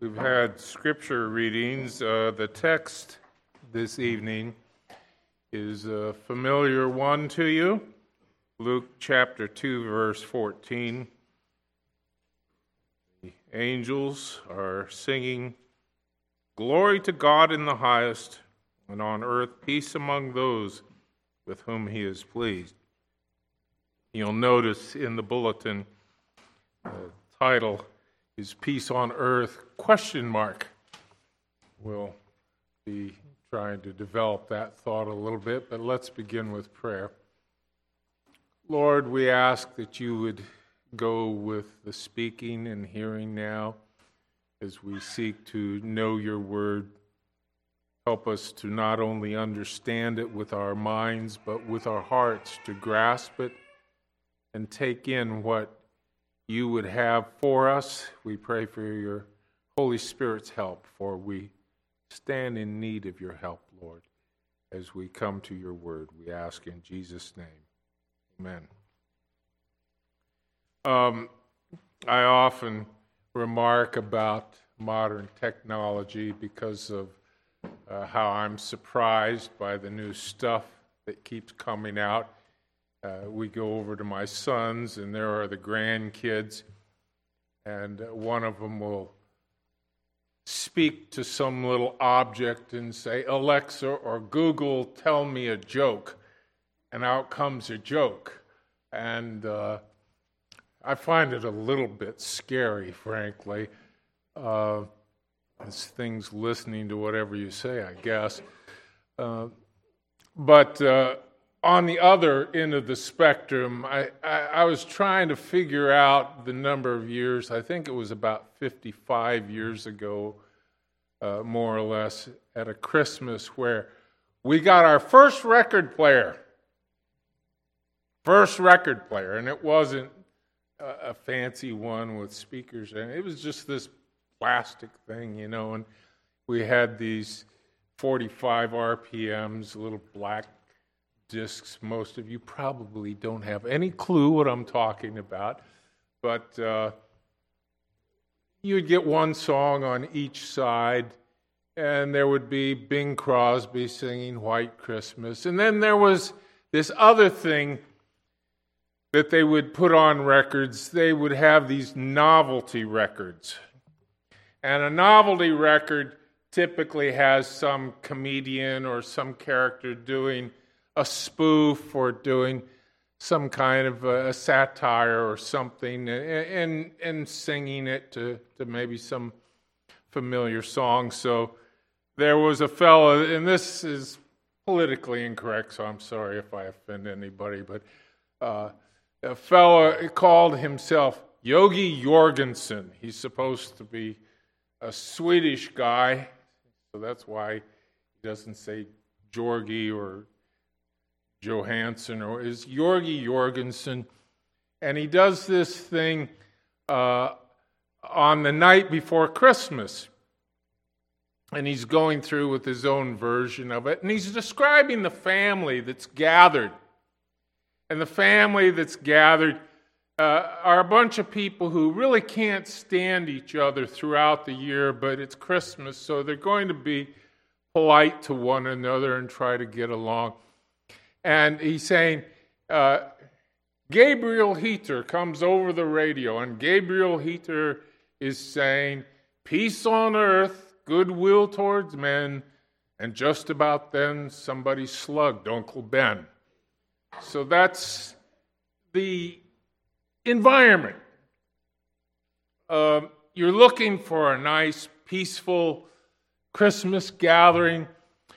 We've had scripture readings. The text this evening is a familiar one to you. Luke chapter 2, verse 14. The angels are singing, "Glory to God in the highest, and on earth peace among those with whom he is pleased." You'll notice in the bulletin, the title is Peace on Earth, ? We'll be trying to develop that thought a little bit, but let's begin with prayer. Lord, we ask that you would go with the speaking and hearing now as we seek to know your word. Help us to not only understand it with our minds, but with our hearts to grasp it and take in what you would have for us. We pray for your Holy Spirit's help, for we stand in need of your help, Lord, as we come to your word. We ask in Jesus' name. Amen. I often remark about modern technology because of how I'm surprised by the new stuff that keeps coming out. We go over to my sons, and there are the grandkids, and one of them will speak to some little object and say, "Alexa or Google, tell me a joke," and out comes a joke. And I find it a little bit scary, frankly, as things listening to whatever you say, I guess. But on the other end of the spectrum, I was trying to figure out the number of years. I think it was about 55 years ago, more or less, at a Christmas where we got our first record player. And it wasn't a fancy one with speakers, and it was just this plastic thing, and we had these 45 RPMs, little black discs. Most of you probably don't have any clue what I'm talking about, but you would get one song on each side, and there would be Bing Crosby singing White Christmas, and then there was this other thing that they would put on records. They would have these novelty records, and a novelty record typically has some comedian or some character doing a spoof or doing some kind of a satire or something, and singing it to maybe some familiar song. So there was a fellow, and this is politically incorrect, so I'm sorry if I offend anybody, but a fellow called himself Yogi Jorgensen. He's supposed to be a Swedish guy, so that's why he doesn't say Georgi or Johansson, or is Yogi Jorgensen, and he does this thing on the night before Christmas, and he's going through with his own version of it, and he's describing the family that's gathered, and the family that's gathered are a bunch of people who really can't stand each other throughout the year, but it's Christmas, so they're going to be polite to one another and try to get along. And he's saying, Gabriel Heater comes over the radio, and Gabriel Heater is saying, "Peace on earth, goodwill towards men," and just about then somebody slugged Uncle Ben. So that's the environment. You're looking for a nice, peaceful Christmas gathering,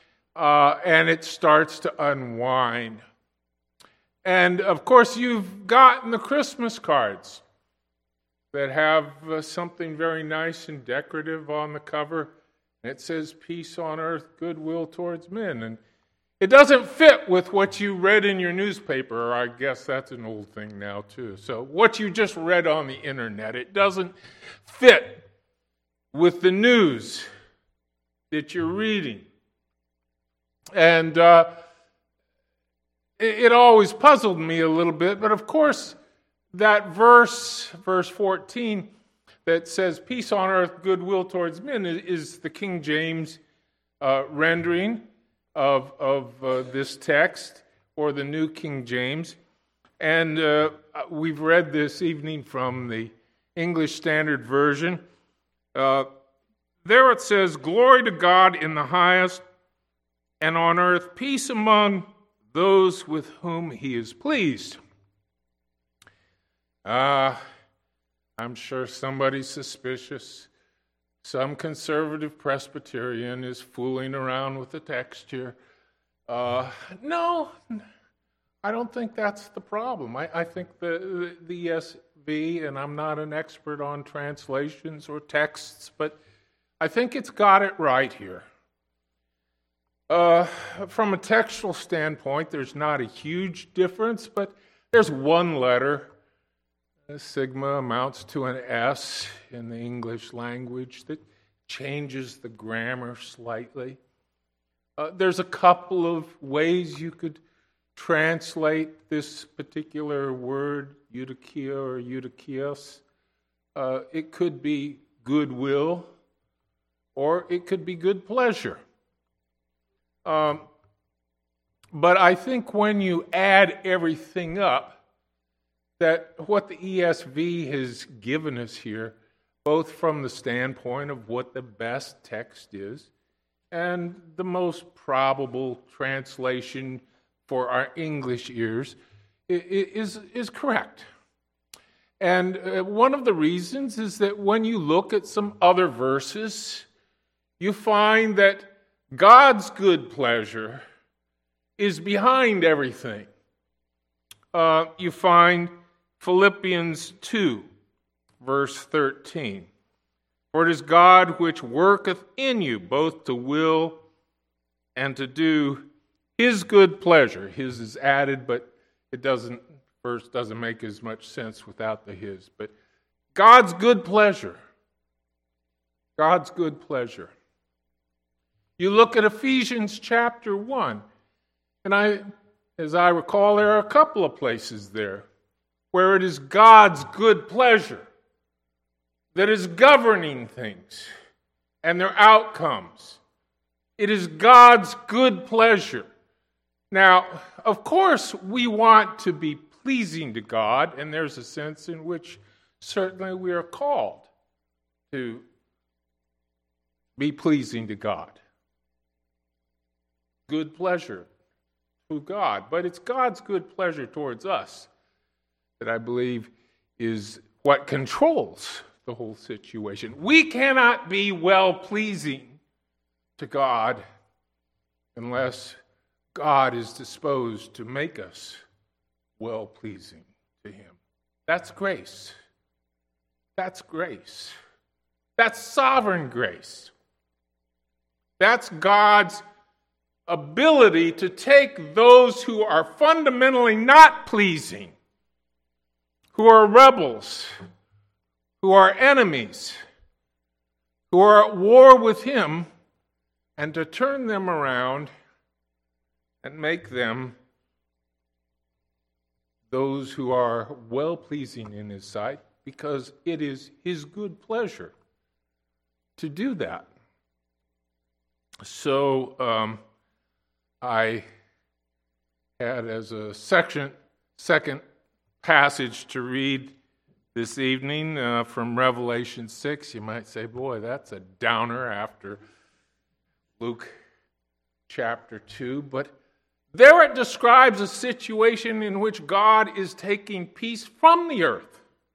and it starts to unwind. And, of course, you've gotten the Christmas cards that have something very nice and decorative on the cover. And it says, "Peace on earth, goodwill towards men." And it doesn't fit with what you read in your newspaper, or I guess that's an old thing now, too. So what you just read on the internet, it doesn't fit with the news that you're reading. And it always puzzled me a little bit, but of course, that verse 14, that says peace on earth, goodwill towards men is the King James rendering of this text, or the New King James. And we've read this evening from the English Standard Version. There it says, "Glory to God in the highest, and on earth peace among those with whom he is pleased." I'm sure somebody's suspicious. Some conservative Presbyterian is fooling around with the text here. No, I don't think that's the problem. I think the ESV, and I'm not an expert on translations or texts, but I think it's got it right here. From a textual standpoint, there's not a huge difference, but there's one letter. Sigma amounts to an S in the English language that changes the grammar slightly. There's a couple of ways you could translate this particular word, eudokia or eudokios. It could be goodwill, or it could be good pleasure. But I think when you add everything up, that what the ESV has given us here, both from the standpoint of what the best text is and the most probable translation for our English ears, is correct. And one of the reasons is that when you look at some other verses, you find that God's good pleasure is behind everything. You find Philippians 2, verse 13. "For it is God which worketh in you both to will and to do his good pleasure." His is added, but verse doesn't make as much sense without the his. But God's good pleasure. God's good pleasure. You look at Ephesians chapter 1, and as I recall, there are a couple of places there where it is God's good pleasure that is governing things and their outcomes. It is God's good pleasure. Now, of course, we want to be pleasing to God, and there's a sense in which certainly we are called to be pleasing to God. Good pleasure to God. But it's God's good pleasure towards us that I believe is what controls the whole situation. We cannot be well-pleasing to God unless God is disposed to make us well-pleasing to him. That's grace. That's grace. That's sovereign grace. That's God's ability to take those who are fundamentally not pleasing, who are rebels, who are enemies, who are at war with him, and to turn them around and make them those who are well-pleasing in his sight, because it is his good pleasure to do that. So I had as a second passage to read this evening from Revelation 6. You might say, boy, that's a downer after Luke chapter 2. But there it describes a situation in which God is taking peace from the earth.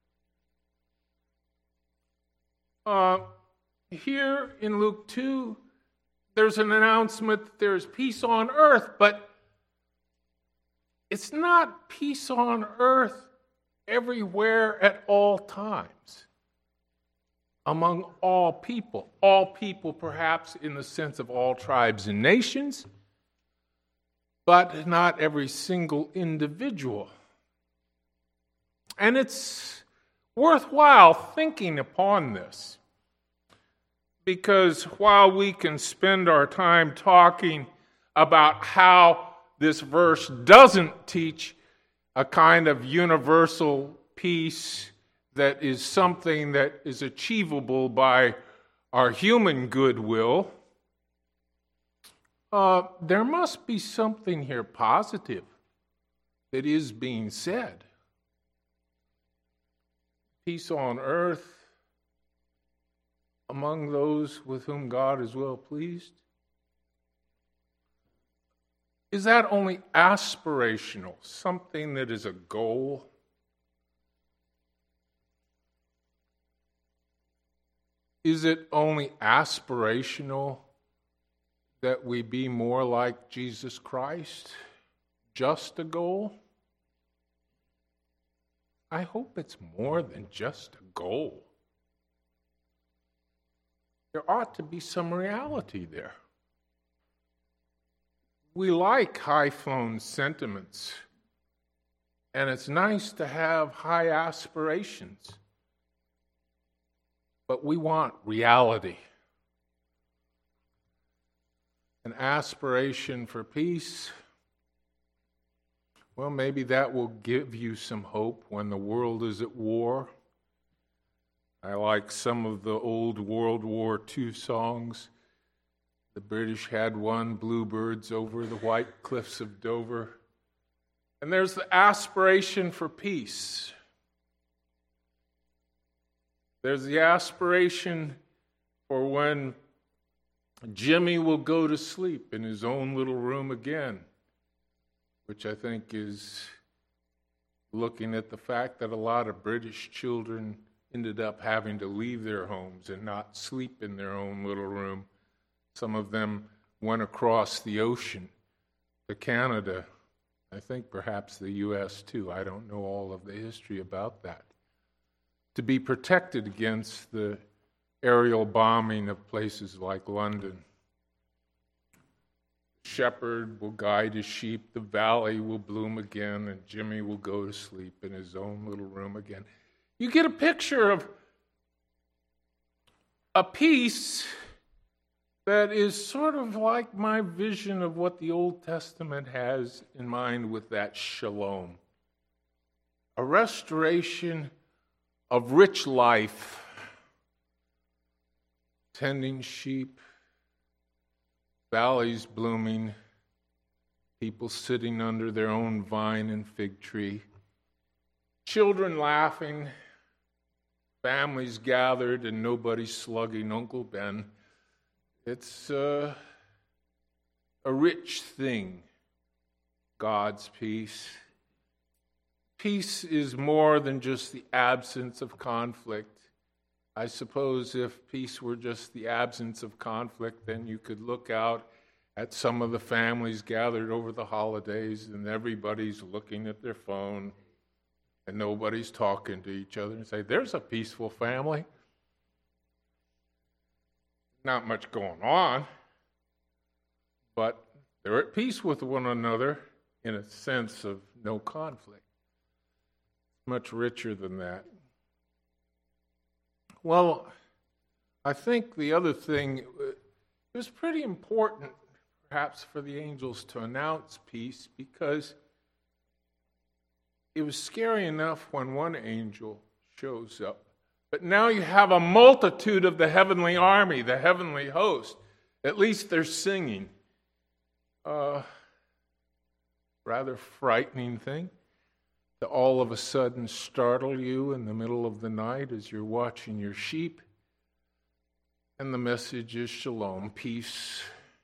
Here in Luke 2, there's an announcement that there's peace on earth, but it's not peace on earth everywhere at all times, among all people. All people, perhaps, in the sense of all tribes and nations, but not every single individual. And it's worthwhile thinking upon this, because while we can spend our time talking about how this verse doesn't teach a kind of universal peace that is something that is achievable by our human goodwill, there must be something here positive that is being said. Peace on earth among those with whom God is well pleased. Is that only aspirational, something that is a goal? Is it only aspirational that we be more like Jesus Christ? Just a goal? I hope it's more than just a goal. There ought to be some reality there. We like high-flown sentiments, and it's nice to have high aspirations, but we want reality. An aspiration for peace, well, maybe that will give you some hope when the world is at war. I like some of the old World War II songs. The British had one, Bluebirds over the White Cliffs of Dover. And there's the aspiration for peace. There's the aspiration for when Jimmy will go to sleep in his own little room again, which I think is looking at the fact that a lot of British children ended up having to leave their homes and not sleep in their own little room. Some of them went across the ocean to Canada. I think perhaps the U.S. too. I don't know all of the history about that. To be protected against the aerial bombing of places like London. Shepherd will guide his sheep, the valley will bloom again, and Jimmy will go to sleep in his own little room again. You get a picture of a peace that is sort of like my vision of what the Old Testament has in mind with that shalom. A restoration of rich life, tending sheep, valleys blooming, people sitting under their own vine and fig tree, children laughing, families gathered and nobody slugging Uncle Ben. It's a rich thing, God's peace. Peace is more than just the absence of conflict. I suppose if peace were just the absence of conflict, then you could look out at some of the families gathered over the holidays and everybody's looking at their phone and nobody's talking to each other and say, there's a peaceful family. Not much going on, but they're at peace with one another in a sense of no conflict. Much richer than that. Well, I think the other thing, it was pretty important perhaps for the angels to announce peace because it was scary enough when one angel shows up. But now you have a multitude of the heavenly army, the heavenly host. At least they're singing. Rather frightening thing to all of a sudden startle you in the middle of the night as you're watching your sheep. And the message is shalom, peace.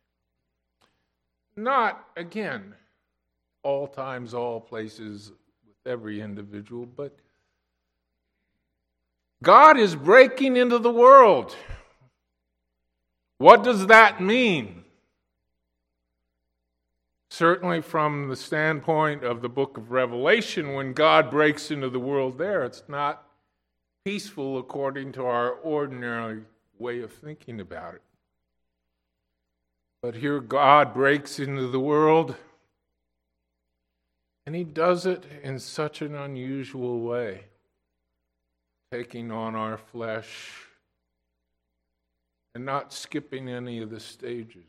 Not, again, all times, all places, with every individual, but God is breaking into the world. What does that mean? Certainly from the standpoint of the book of Revelation, when God breaks into the world there, it's not peaceful according to our ordinary way of thinking about it. But here God breaks into the world, and he does it in such an unusual way, taking on our flesh and not skipping any of the stages,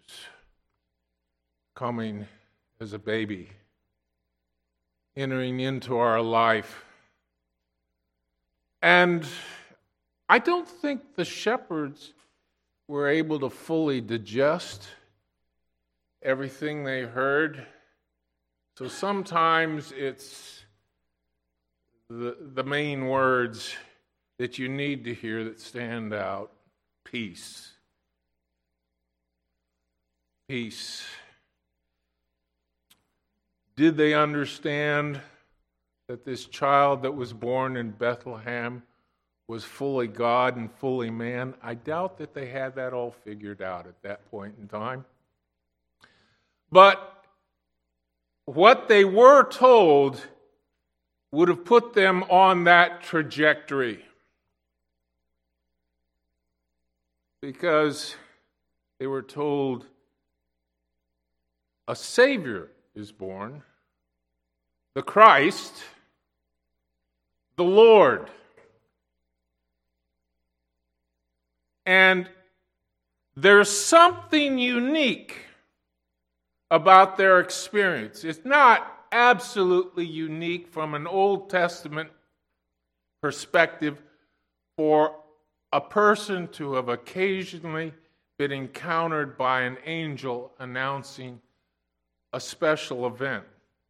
coming as a baby, entering into our life, And I don't think the shepherds were able to fully digest everything they heard. So sometimes it's the main words that you need to hear that stand out. Peace. Peace. Did they understand that this child that was born in Bethlehem was fully God and fully man? I doubt that they had that all figured out at that point in time. But what they were told would have put them on that trajectory, because they were told a Savior is born, the Christ, the Lord. And there's something unique about their experience. It's not absolutely unique from an Old Testament perspective for a person to have occasionally been encountered by an angel announcing a special event,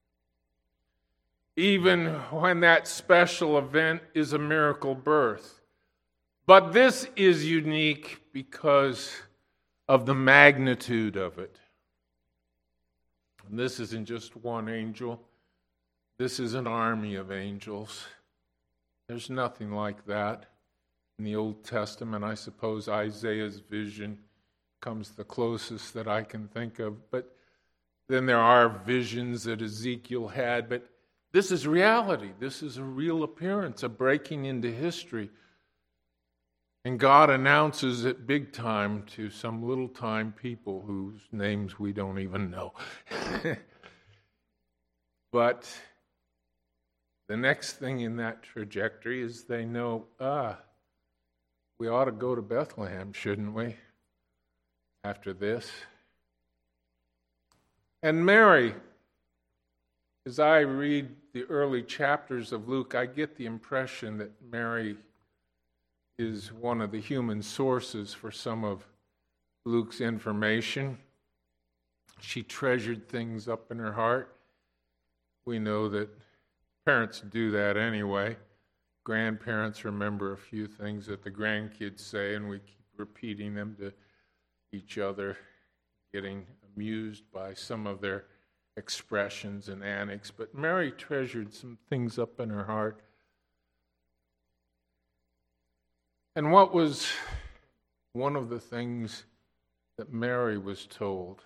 even when that special event is a miracle birth. But this is unique because of the magnitude of it. And this isn't just one angel. This is an army of angels. There's nothing like that in the Old Testament. I suppose Isaiah's vision comes the closest that I can think of. But then there are visions that Ezekiel had. But this is reality. This is a real appearance, a breaking into history. And God announces it big time to some little time people whose names we don't even know. But the next thing in that trajectory is they know, we ought to go to Bethlehem, shouldn't we, after this? And Mary, as I read the early chapters of Luke, I get the impression that Mary is one of the human sources for some of Luke's information. She treasured things up in her heart. We know that parents do that anyway. Grandparents remember a few things that the grandkids say, and we keep repeating them to each other, getting amused by some of their expressions and antics. But Mary treasured some things up in her heart. And what was one of the things that Mary was told?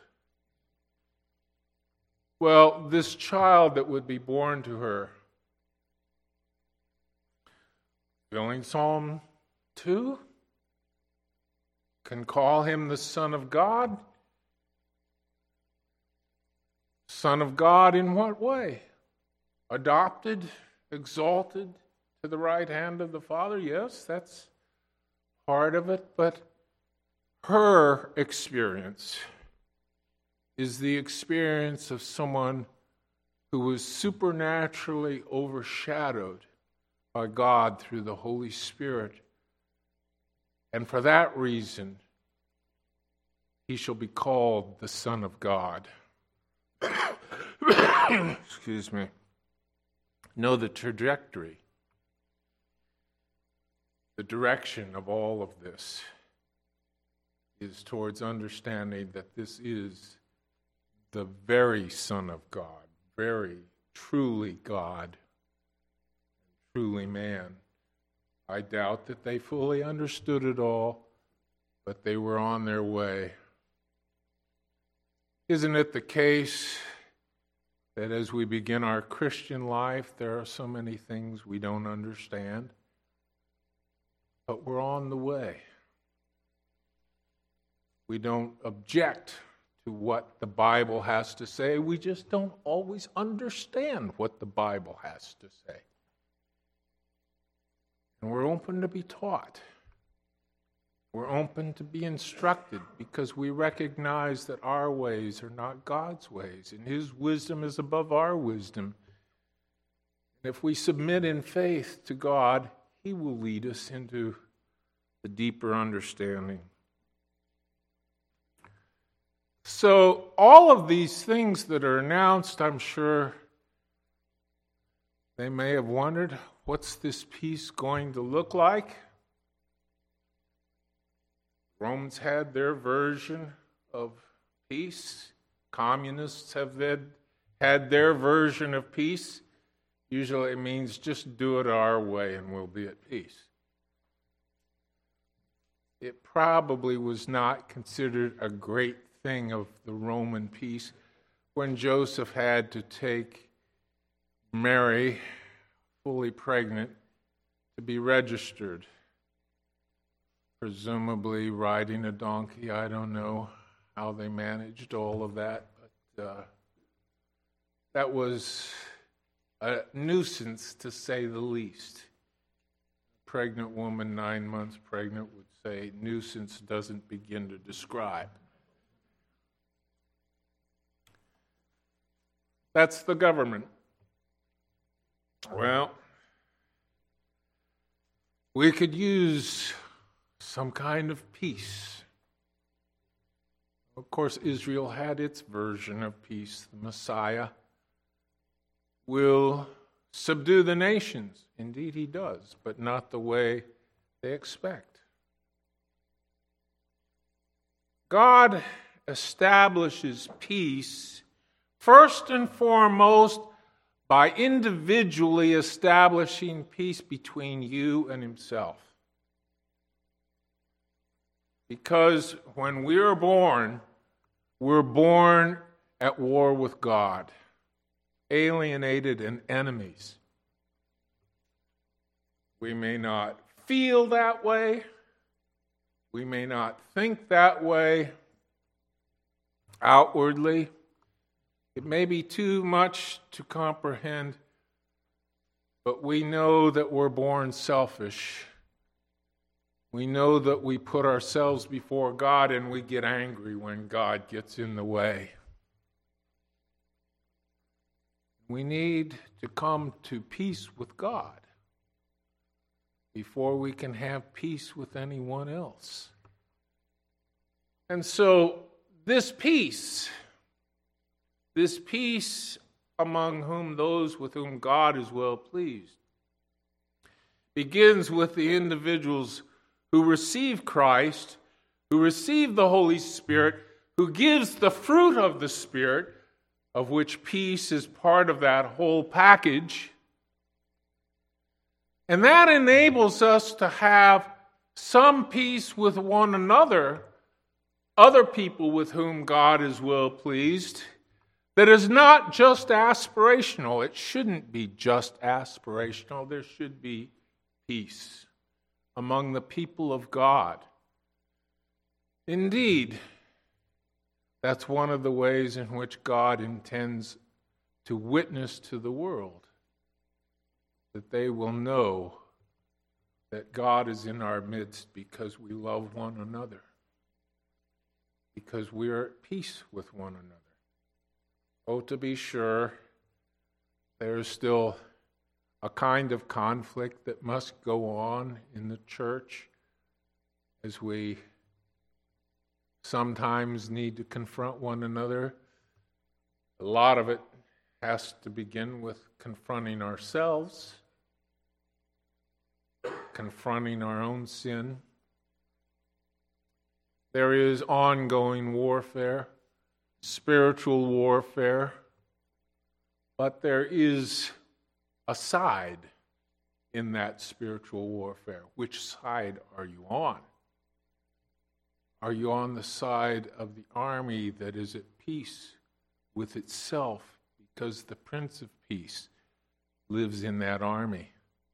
Well, this child that would be born to her, feeling Psalm 2, can call him the Son of God. Son of God in what way? Adopted, exalted to the right hand of the Father? Yes, that's part of it, but her experience is the experience of someone who was supernaturally overshadowed by God through the Holy Spirit. And for that reason, he shall be called the Son of God. Excuse me. Know the trajectory. The direction of all of this is towards understanding that this is the very Son of God, very truly God, truly man. I doubt that they fully understood it all, but they were on their way. Isn't it the case that as we begin our Christian life, there are so many things we don't understand? But we're on the way. We don't object to what the Bible has to say. We just don't always understand what the Bible has to say. And we're open to be taught. We're open to be instructed because we recognize that our ways are not God's ways, and His wisdom is above our wisdom. And if we submit in faith to God, He will lead us into the deeper understanding. So all of these things that are announced, I'm sure they may have wondered, what's this peace going to look like? Romans had their version of peace. Communists have had their version of peace. Usually it means just do it our way and we'll be at peace. It probably was not considered a great thing of the Roman peace when Joseph had to take Mary, fully pregnant, to be registered. Presumably riding a donkey. I don't know how they managed all of that, but that was a nuisance, to say the least. A pregnant woman, 9 months pregnant, would say nuisance doesn't begin to describe. That's the government. Well, we could use some kind of peace. Of course, Israel had its version of peace. The Messiah will subdue the nations. Indeed, he does, but not the way they expect. God establishes peace first and foremost by individually establishing peace between you and himself. Because when we're born at war with God, alienated and enemies. We may not feel that way. We may not think that way outwardly. It may be too much to comprehend, but we know that we're born selfish. We know that we put ourselves before God and we get angry when God gets in the way. We need to come to peace with God before we can have peace with anyone else. And so this peace among whom those with whom God is well pleased, begins with the individuals who receive Christ, who receive the Holy Spirit, who gives the fruit of the Spirit, of which peace is part of that whole package. And that enables us to have some peace with one another, other people with whom God is well pleased, that is not just aspirational. It shouldn't be just aspirational. There should be peace among the people of God. Indeed, that's one of the ways in which God intends to witness to the world, that they will know that God is in our midst because we love one another, because we are at peace with one another. Oh, to be sure, there is still a kind of conflict that must go on in the church as we sometimes need to confront one another. A lot of it has to begin with confronting ourselves, confronting our own sin. There is ongoing warfare, spiritual warfare, but there is a side in that spiritual warfare. Which side are you on? Are you on the side of the army that is at peace with itself because the Prince of Peace lives in that army?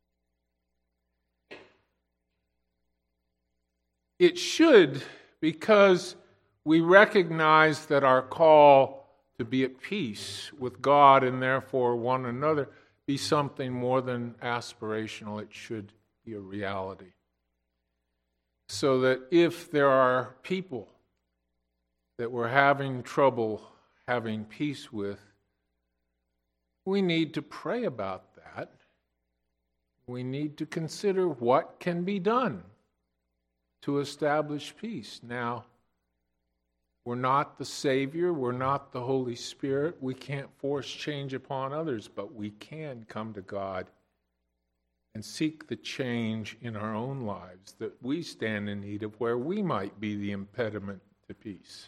It should, because we recognize that our call to be at peace with God and therefore one another be something more than aspirational. It should be a reality. So that if there are people that we're having trouble having peace with, we need to pray about that. We need to consider what can be done to establish peace. Now, we're not the Savior, we're not the Holy Spirit, we can't force change upon others, but we can come to God and seek the change in our own lives that we stand in need of, where we might be the impediment to peace.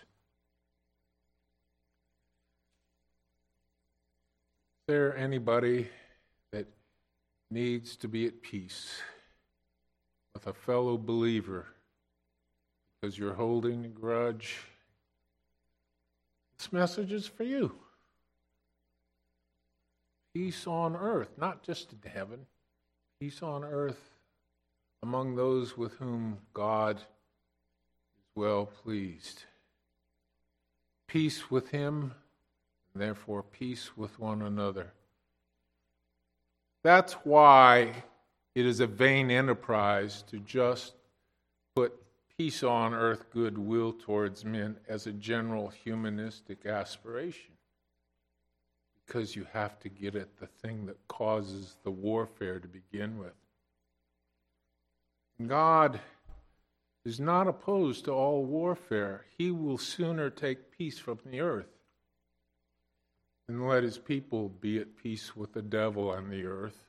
Is there anybody that needs to be at peace with a fellow believer because you're holding a grudge? This message is for you. Peace on earth, not just in heaven. Peace on earth among those with whom God is well pleased. Peace with Him, and therefore peace with one another. That's why it is a vain enterprise to just put peace on earth, goodwill towards men as a general humanistic aspiration. Because you have to get at the thing that causes the warfare to begin with. God is not opposed to all warfare. He will sooner take peace from the earth than let His people be at peace with the devil on the earth.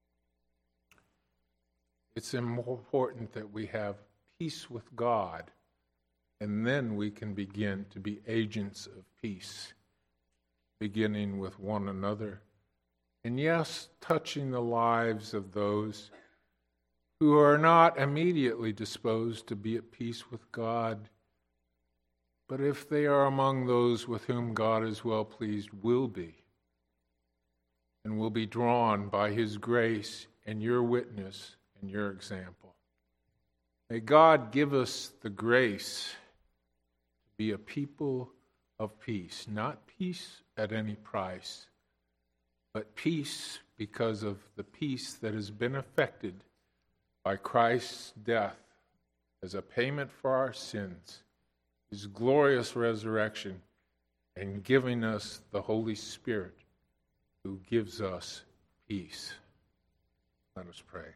It's more important that we have peace with God, and then we can begin to be agents of peace, beginning with one another, and yes, touching the lives of those who are not immediately disposed to be at peace with God, but if they are among those with whom God is well pleased, will be, and will be drawn by His grace and your witness and your example. May God give us the grace to be a people of peace, not peace at any price, but peace because of the peace that has been effected by Christ's death as a payment for our sins, His glorious resurrection, and giving us the Holy Spirit who gives us peace. Let us pray.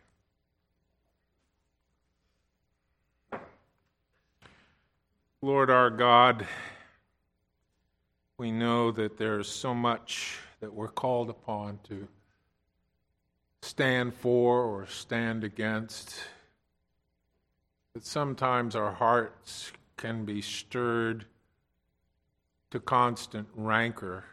Lord our God, we know that there is so much that we're called upon to stand for or stand against, that sometimes our hearts can be stirred to constant rancor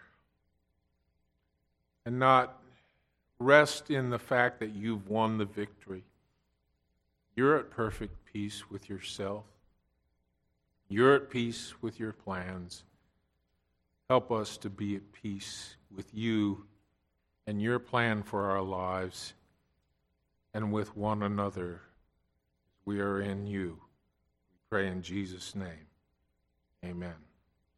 and not rest in the fact that you've won the victory. You're at perfect peace with yourself. You're at peace with your plans. Help us to be at peace with you and your plan for our lives and with one another. We are in you. We pray in Jesus' name. Amen.